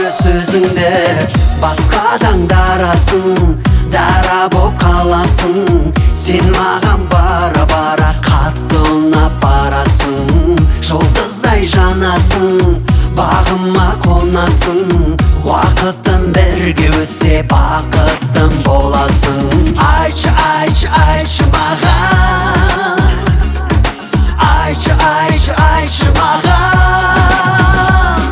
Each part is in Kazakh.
айтшы сөзіңді, басқадан дарасың, дара боп қаласың. Сен маған бара-бара қатты ұнап барасың. Жұлдыздай жанасың, бағыма қонасың. Уақытым бірге өтсе бақыттым боласың. Айтшы, айтшы, айтшы маған, айтшы, айтшы, айтшы маған.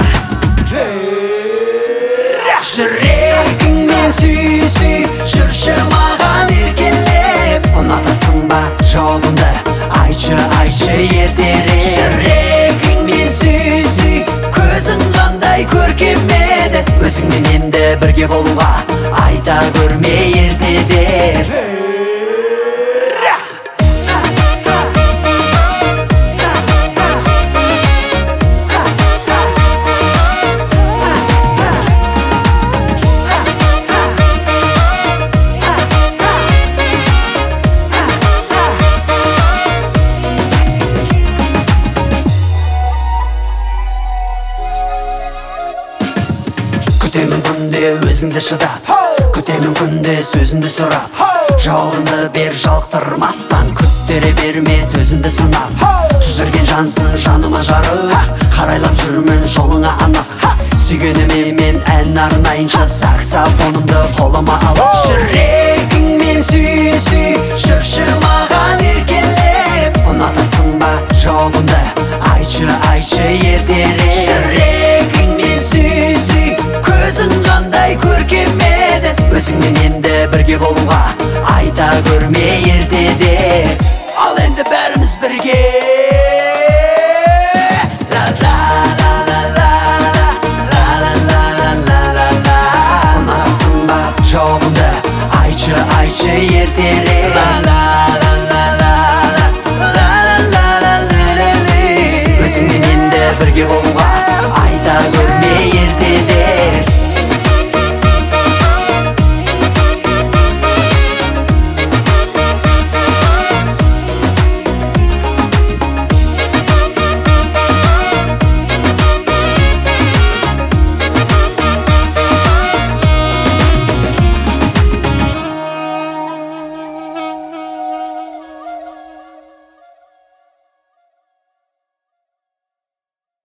Жүрегіңмен сүй, сүй, жүрші маған еркелеп. Ұнатасың ба жауабымды, айтшы, айтшы ертерек. Жүрегіңмен сүй, сүй, көзің қандай көркем еді. Өзіңмен енді бірге болуға айта көрме ертеде. Күтемін күнде өзіңді шыдап, күтемін күнде сөзіңді сұрап. Жауабыңды бер жалықтырмастан, күттіре берме төзімді сынап. Түзірген жансың жаныма жарық, қарайлап жүрмін жолыңа анық. Сүйгеніме мен ән арнайынша, саксофонымды қолыма алып. Жүрегіңмен сүй, сүй, жүрші маған еркелеп. Ұнатасың ба жауабымды, айтшы, айтшы ертерек. Жүрегіңмен сүй, сүй, көзің қандай көркем еді. Өзіңмен енді бірге болуға айта көрме ертеде. Ал енді бәріміз бірге. Ұнатасың ба жауабымды, айтшы, айтшы ертерек.